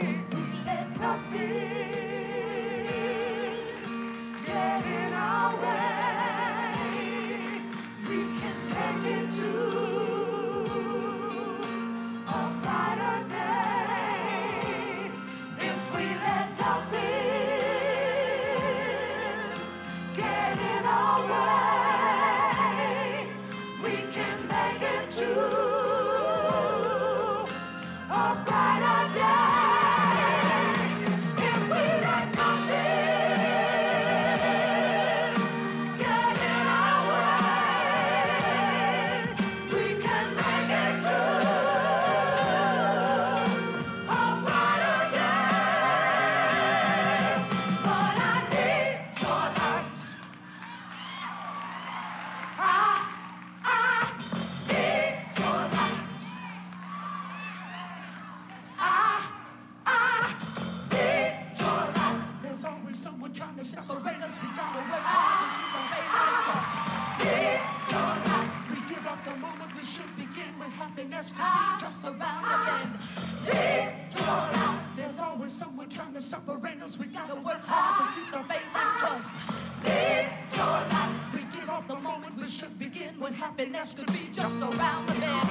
If we let nothing get in our way, we can make it to a brighter day. If we let nothing get in our way, we can make it to a brighter day. If we let nothing get in our way, we can make it to a brighter day. But I need your light. I need your light. I need your light. There's always someone trying to separate us. We gotta work hard to keep the faith and trust. Need your light. We give up the moment we should begin when happiness could be just around the bend. Need your light. There's always someone trying to separate us. We gotta work hard to keep the faith and trust. Need your light. We give up the moment we should begin when happiness could be just around the bend.